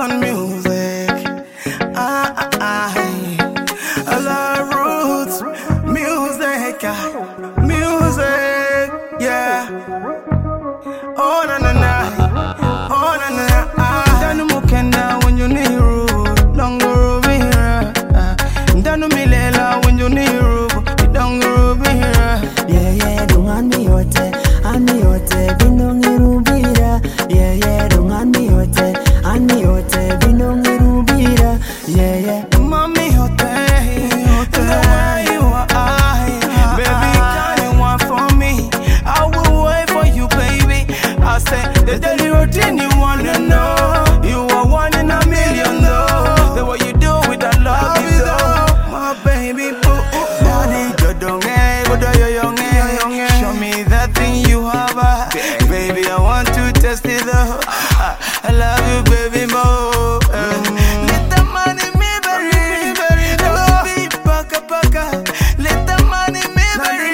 on music. I love roots, music, music, yeah. Oh na na na, oh na na na. Danu mukenda when you need root, don't go over here. Danu milela when you need root, don't go over here. Yeah, yeah, don't hand me hote, binong irubira. Yeah, yeah, don't hand me hote, binong irubira. Yeah, yeah. Mommy hote, the way you are, baby, can you want for me? I will wait for you, baby. I say the daily routine you wanna know. You are one in a million, though. The way you do it, I love you, though. My baby, boo, daddy, show me that thing you have, baby. I want to test it, though. I love you, baby, more. Let the money me bury, baby, paka. Let the money me bury,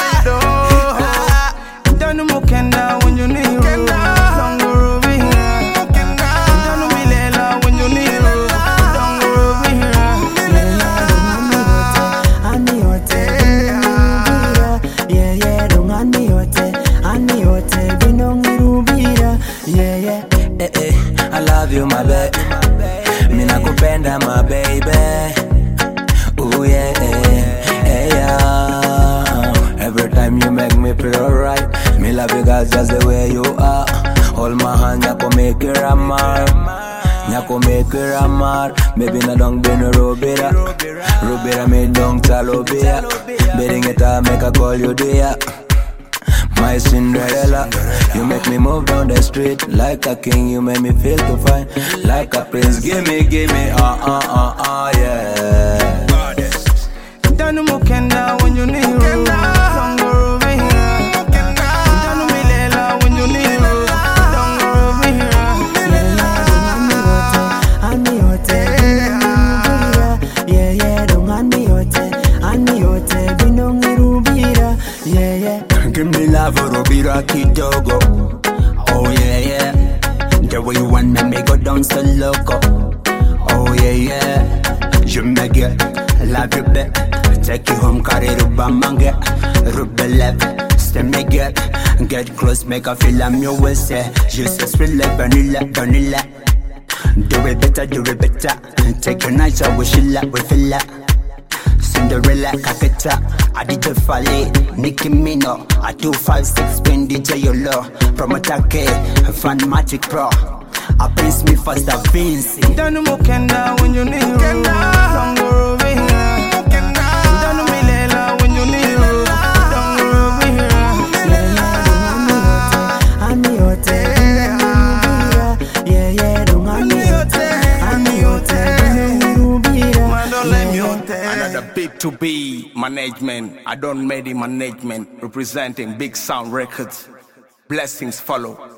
Danu mukenda when you need room, don't go over here. Danu milela when you need room, don't go over here. Yeah, yeah, don't hand me hote, binong irubira. Yeah, yeah. I love you, my baby. Mina kupenda, my baby. Ooh yeah, yeah. Every time you make me feel alright. Me love you guys just the way you are. Hold my hand, nyako make it ramar. Nyako make it ramar. Baby na dong bino robira. Robira me dong talobia. Bidding it up, make a call you dear. My Cinderella, you make me move down the street like a king. You make me feel too fine, like a prince. Give me, yeah. Danu mukenda when you need room, don't go over here. Danu milela when you need room, don't go over here. Yeah, yeah, don't hand me hote, binong irubira. Yeah, yeah. Give me love, Robira Kidogo. Oh yeah, yeah. The way you want me go down so loco. Oh yeah, yeah. Je me get, love you back. Take you home, carry ruba mange. Ruba left, stay me get close, make I feel I'm your way. Say, just sweet like vanilla. Do it better. Take your nights out with Sheila, we feel like Cinderella, Kaketa, I did the Fale, Nicki Minaj, I 256 spin DJ Yolo, Promoter K, Fanmatic Pro, I pace me fast, I Vinci. Danu mukenda when you need room, don't go over here. Danu milela when you need room, don't go over here. Hand me hote, yeah, yeah, don't hand me hote, Don't let me hote. Another B2B management, I don't made management, representing Big Sound Records. Blessings follow.